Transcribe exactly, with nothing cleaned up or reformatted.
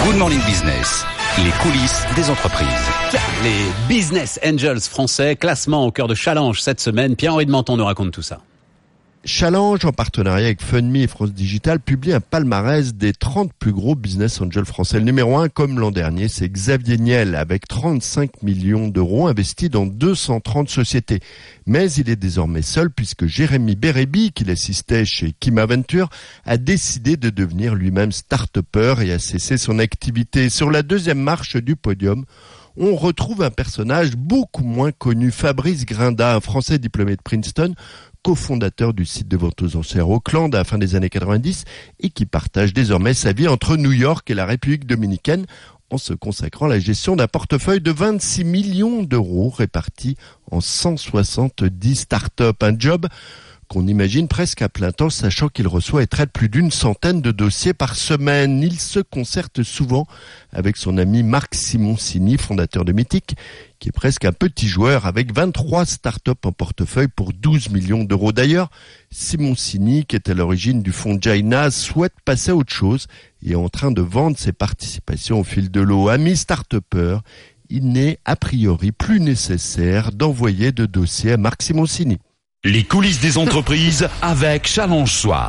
Good Morning Business, les coulisses des entreprises. Les Business Angels français, classement au cœur de Challenge cette semaine. Pierre-Henri de Menton nous raconte tout ça. Challenge, en partenariat avec Funme et France Digital, publie un palmarès des trente plus gros business angels français. Le numéro un, comme l'an dernier, c'est Xavier Niel, avec trente-cinq millions d'euros investis dans deux cent trente sociétés. Mais il est désormais seul, puisque Jérémy Bérébi, qui l'assistait chez Kima Venture, a décidé de devenir lui-même start-upper et a cessé son activité. Sur la deuxième marche du podium, on retrouve un personnage beaucoup moins connu, Fabrice Grinda, un Français diplômé de Princeton, cofondateur du site de vente aux enchères Auckland à la fin des années quatre-vingt-dix et qui partage désormais sa vie entre New York et la République dominicaine en se consacrant à la gestion d'un portefeuille de vingt-six millions d'euros répartis en cent soixante-dix startups. Un job qu'on imagine presque à plein temps, sachant qu'il reçoit et traite plus d'une centaine de dossiers par semaine. Il se concerte souvent avec son ami Marc Simoncini, fondateur de Mythic, qui est presque un petit joueur avec vingt-trois startups en portefeuille pour douze millions d'euros. D'ailleurs, Simoncini, qui est à l'origine du fonds Jaina, souhaite passer à autre chose et est en train de vendre ses participations au fil de l'eau. Ami start-upper, il n'est a priori plus nécessaire d'envoyer de dossiers à Marc Simoncini. Les coulisses des entreprises avec Challenge Soir.